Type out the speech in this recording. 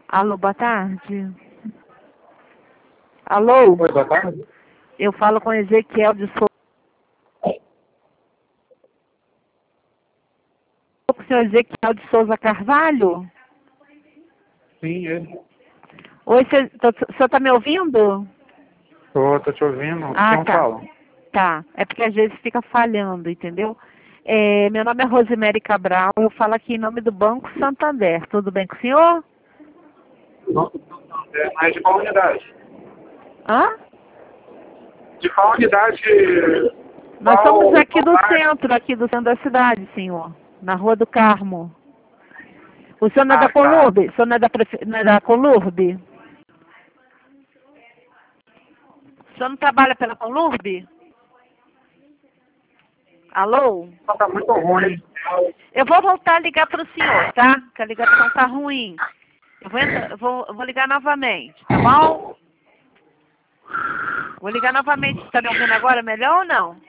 Alô, boa tarde. Alô? Oi, boa tarde. Eu falo com Ezequiel de Souza. Com o senhor Ezequiel de Souza Carvalho? Sim, ele. Oi, o senhor está me ouvindo? Tô te ouvindo. Ah, Quem tá. fala? Tá. É porque às vezes fica falhando, entendeu? Meu nome é Rosemary Cabral, eu falo aqui em nome do Banco Santander. Tudo bem com o senhor? Não. Mas de qual unidade? Hã? De qual unidade? Nós somos aqui do bairro? centro, da cidade, senhor. Na Rua do Carmo. O senhor não é da Ah, tá. Colurbe? O senhor não é não é da Colurbe? O senhor não trabalha pela Colurbe? Alô? Tá muito ruim. Eu vou voltar a ligar para o senhor, tá? Que a ligação tá ruim. Eu vou ligar novamente, tá bom? Vou ligar novamente. Você está me ouvindo agora melhor ou não?